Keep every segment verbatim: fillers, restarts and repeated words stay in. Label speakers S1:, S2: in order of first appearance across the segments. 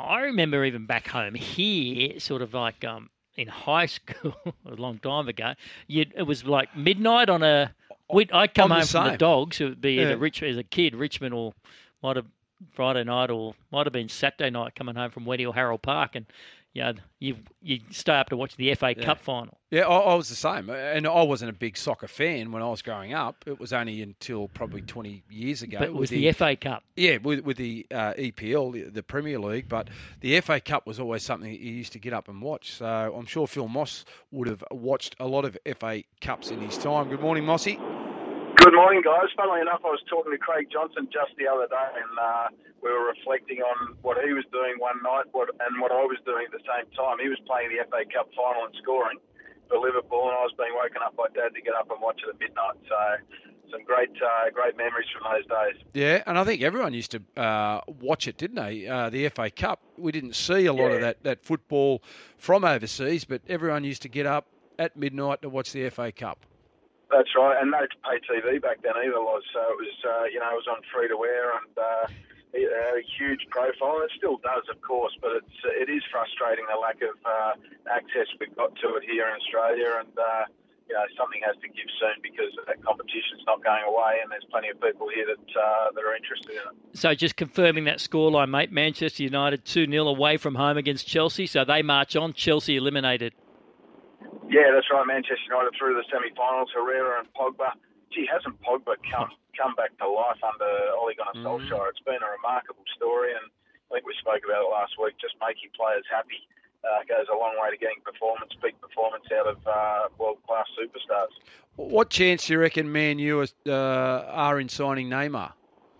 S1: I remember even back home here, sort of like um, in high school a long time ago, you'd, it was like midnight on a. We'd, I'd come
S2: I'm the
S1: home from the
S2: same.
S1: dogs. It would be at
S2: Yeah.
S1: a rich as a kid, Richmond, or might have Friday night, or might have been Saturday night, coming home from Weddy or Harold Park, and you know, you you stay up to watch the F A
S2: Yeah.
S1: Cup final.
S2: Yeah, I, I was the same, and I wasn't a big soccer fan when I was growing up. It was only until probably twenty years ago.
S1: But it was
S2: with
S1: the F A Cup.
S2: Yeah, with, with the uh, E P L, the, the Premier League, but the F A Cup was always something that you used to get up and watch. So I'm sure Phil Moss would have watched a lot of F A Cups in his time. Good morning, Mossy.
S3: Good morning, guys. Funnily enough, I was talking to Craig Johnson just the other day, and uh, we were reflecting on what he was doing one night what, and what I was doing at the same time. He was playing the F A Cup final and scoring for Liverpool, and I was being woken up by Dad to get up and watch it at midnight. So some great uh, great memories from those days.
S2: Yeah, and I think everyone used to uh, watch it, didn't they? Uh, the F A Cup. We didn't see a lot
S3: Yeah.
S2: of that, that football from overseas, but everyone used to get up at midnight to watch the F A Cup.
S3: That's right, and no pay T V back then either, was so it was uh, you know it was on free to wear and uh, it had a huge profile. It still does, of course, but it's it is frustrating the lack of uh, access we've got to it here in Australia, and uh, you know something has to give soon because that competition's not going away, and there's plenty of people here that uh, that are interested in it.
S1: So just confirming that scoreline, mate. Manchester United two nil away from home against Chelsea, so they march on. Chelsea eliminated.
S3: Yeah, that's right. Manchester United through the semi-finals. Herrera and Pogba. Gee, hasn't Pogba come come back to life under Ole Gunnar Solskjaer? It's been a remarkable story, and I think we spoke about it last week. Just making players happy uh, goes a long way to getting performance, peak performance out of uh, world-class superstars.
S2: What chance do you reckon Man U is, uh, are in signing Neymar?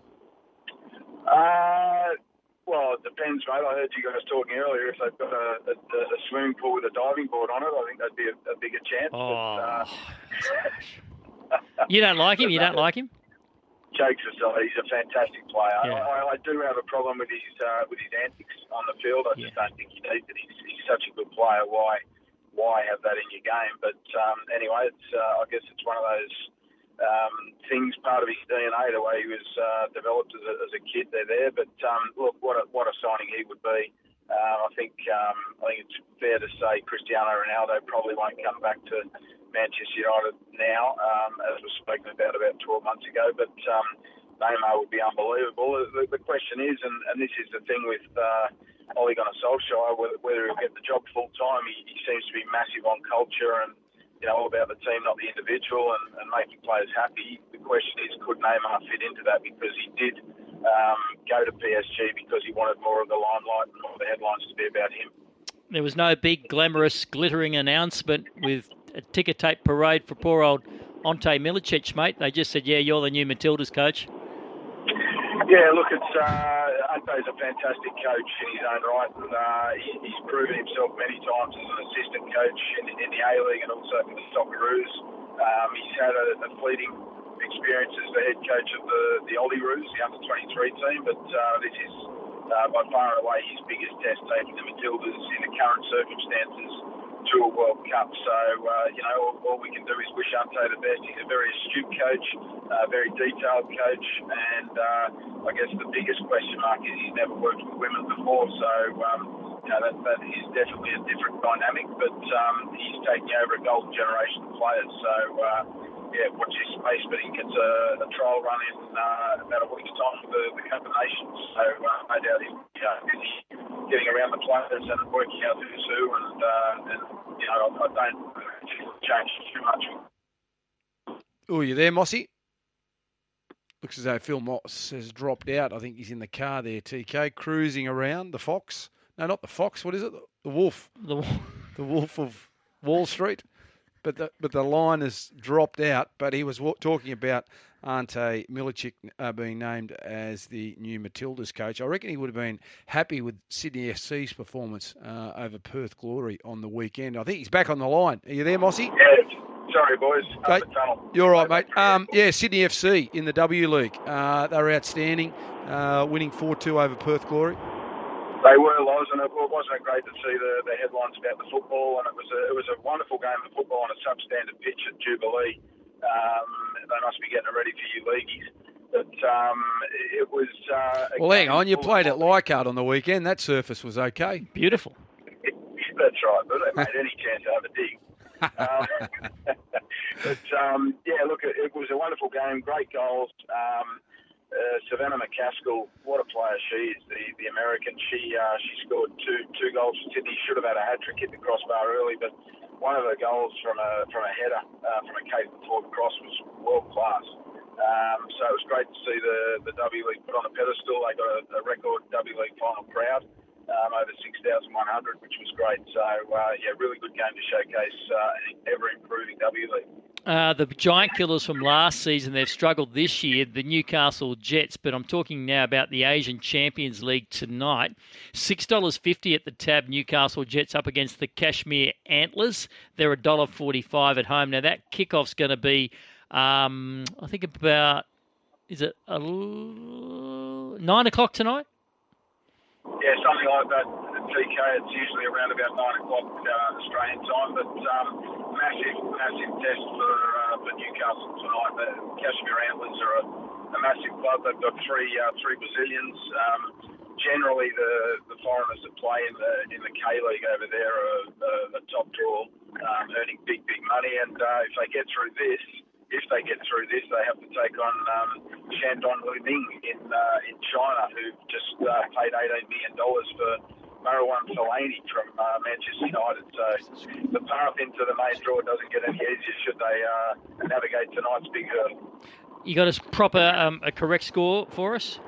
S3: Uh, well, it depends, mate. I heard you guys talking earlier. If they've got a, a, a swimming pool with a diving board on it, I think that'd be a, a bigger chance.
S1: Oh,
S3: But, uh,
S1: you don't like him? You don't like him?
S3: Jokes aside, he's a fantastic player.
S1: Yeah.
S3: I, I do have a problem with his uh, with his antics on the field. I just
S1: Yeah.
S3: don't think he needs it. He's, he's such a good player. Why why have that in your game? But um, anyway, it's uh, I guess it's one of those um, things, part of his D N A, the way he was uh, developed as a, as a kid. They're there. But um, look, what a, what a signing he would be. Uh, I think um, I think it's fair to say Cristiano Ronaldo probably won't come back to Manchester United now, um, as was spoken about about twelve months ago. But um, Neymar would be unbelievable. The, the question is, and, and this is the thing with uh, Ole Gunnar Solskjaer, whether, whether he'll get the job full time. He, he seems to be massive on culture and you know all about the team, not the individual, and, and making players happy. The question is, could Neymar fit into that? Because he did um, go to P S G because he wanted more of the limelight and more of the headlines to be about him.
S1: There was no big, glamorous, glittering announcement with a ticker tape parade for poor old Ante Milicic, mate. They just said, yeah, you're the new Matildas coach.
S3: Yeah, look, it's uh, Ante's a fantastic coach in his own right. And, uh, he, he's proven himself many times as an assistant coach in, in the A-League and also for the Socceroos. Um, he's had a, a fleeting experience as the head coach of the, the Olyroos, the under twenty-three team, but uh, this is uh, by far and away his biggest test, taking the Matildas in the current circumstances to a World Cup. So, uh, you know, all, all we can do is wish Ante the best. He's a very astute coach, a very detailed coach, and uh, I guess the biggest question mark is he's never worked with women before, so um, you know, that, that is definitely a different dynamic, but um, he's taking over a golden generation of players, so uh, yeah, watch his space, but he gets a, a trial run in uh, about a week's time for the, the Cup of Nations, so uh, no doubt he'll be uh, busy getting around the players and working out who's who, and, uh, and you know, I, I don't think it'll change too much.
S2: Oh, you there, Mossy? Looks as though Phil Moss has dropped out. I think he's in the car there, T K, cruising around. The Fox. No, not the Fox. What is it? The Wolf.
S1: The,
S2: the Wolf of Wall Street. But the, but the line has dropped out. But he was talking about Ante Milicic uh, being named as the new Matildas coach. I reckon he would have been happy with Sydney F C's performance uh, over Perth Glory on the weekend. I think he's back on the line. Are you there, Mossy?
S3: Yeah. Sorry, boys.
S2: Okay. You're all right, mate. Um, yeah, Sydney F C in the W League. Uh, they were outstanding, uh, winning four two over Perth Glory.
S3: They were, Loz, and it wasn't it great to see the, the headlines about the football, and it was a, it was a wonderful game of football on a substandard pitch at Jubilee. Um, they must be getting it ready for you leagueies. But um, it was. Uh,
S2: Well, hang on. You played at Leichhardt on the weekend. That surface was okay.
S1: Beautiful.
S3: That's right, but they made any chance to have a dig. um, but um, yeah, look, it, it was a wonderful game. Great goals. Um, uh, Savannah McCaskill, what a player she is, the, the American. She uh, she scored two two goals for Sydney. Should have had a hat trick, hit the crossbar early, but one of her goals from a from a header uh, from a Cape Ford cross was world class. Um, so it was great to see the the W League put on a pedestal. They got a, a record W League final crowd. Um, over six thousand one hundred, which was great. So, uh, yeah, really good game to showcase uh, an ever-improving W League.
S1: Uh, the Giant Killers from last season, they've struggled this year, the Newcastle Jets, but I'm talking now about the Asian Champions League tonight. six dollars fifty at the tab, Newcastle Jets up against the Kashmir Antlers. They're one dollar forty-five at home. Now, that kickoff's going to be, um, I think, about, is it a, nine o'clock tonight?
S3: Yeah, something like that. At T K, it's usually around about nine o'clock uh, Australian time, but um, massive, massive test for, uh, for Newcastle tonight. The Kashmir Antlers are a, a massive club. They've got three uh, three Brazilians. Um, generally, the, the foreigners that play in the in the K League over there are uh, a top draw, um, earning big, big money. And uh, if they get through this, if they get through this, they have to take on um, Shandong Luming in uh, in China, who just uh, paid eighteen million dollars for Marwan Fellaini from uh, Manchester United. So the path into the main draw doesn't get any easier should they uh, navigate tonight's big hurdle.
S1: You got a proper, um, a correct score for us?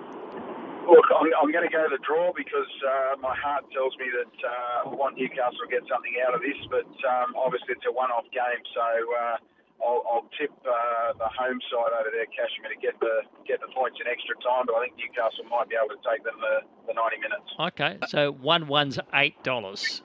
S3: Look, I'm, I'm going to go the draw because uh, my heart tells me that uh, I want Newcastle to get something out of this, but um, obviously it's a one-off game, so uh, I'll, I'll tip uh, the home side over there, Kashmir, to get the get the points in extra time, but I think Newcastle might be able to take them the, the ninety minutes.
S1: Okay, so one one's eight dollars.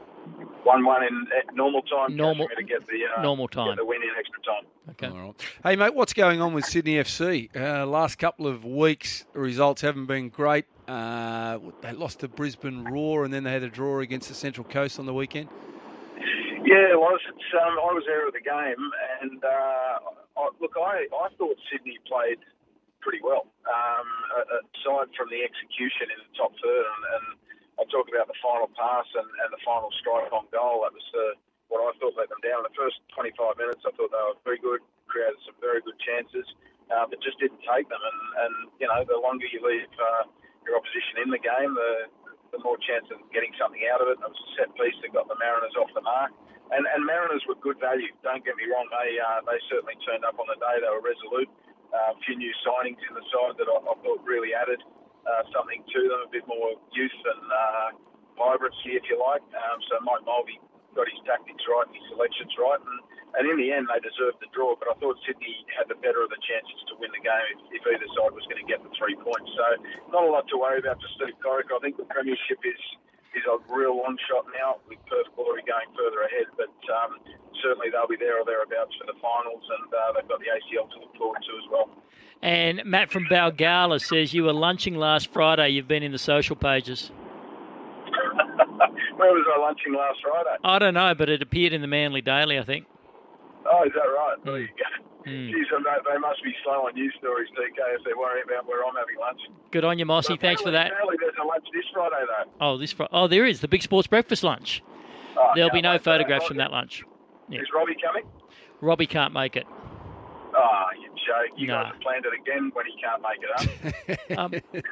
S3: One one in normal time.
S1: Normal
S3: to get the uh,
S1: normal time.
S3: Get the win in extra time.
S1: Okay.
S2: All right. Hey, mate, what's going on with Sydney F C? Uh, last couple of weeks, the results haven't been great. Uh, they lost to Brisbane Roar, and then they had a draw against the Central Coast on the weekend.
S3: Yeah, it was. It's, um, I was there at the game, and uh, I, look, I, I thought Sydney played pretty well, um, aside from the execution in the top third. And, and I'll talk about the final pass and, and the final strike on goal. That was uh, what I thought let them down. The first twenty-five minutes, I thought they were very good, created some very good chances, uh, but just didn't take them. And, and you know, the longer you leave uh, your opposition in the game, the the more chance of getting something out of it. It was a set piece that got the Mariners off the mark. And, and Mariners were good value. Don't get me wrong. They uh, they certainly turned up on the day. They were resolute. Uh, a few new signings in the side that I, I thought really added uh, something to them, a bit more youth and uh, vibrancy, if you like. Um, so Mike Mulvey got his tactics right and his selections right. And, and in the end, they deserved the draw. But I thought Sydney had the better of the chances to win the game if, if either side was going to get the three points. So not a lot to worry about for Steve Corica. I think the premiership is is a real long shot now with Perth Glory going further ahead. But um, certainly they'll be there or thereabouts for the finals, and uh, they've got the A C L to look forward to as well.
S1: And Matt from Balgala says you were lunching last Friday. You've been in the social pages.
S3: Where was I lunching last Friday?
S1: I don't know, but it appeared in the Manly Daily, I think.
S3: Oh, is that right? There you go.
S1: Mm.
S3: Geez, they must be slow on news stories, D K, if they're worrying about where I'm having lunch.
S1: Good on you, Mossy.
S3: So
S1: Thanks for that.
S3: Apparently there's a lunch this Friday, though.
S1: Oh, this Friday. Oh, there is. The Big Sports Breakfast lunch.
S3: Oh,
S1: There'll be no
S3: wait,
S1: photographs
S3: uh,
S1: from that lunch. Yeah.
S3: Is Robbie coming?
S1: Robbie can't make it.
S3: Oh, you joke. You
S1: Nah.
S3: guys have planned it again when he can't make it up.
S1: Um,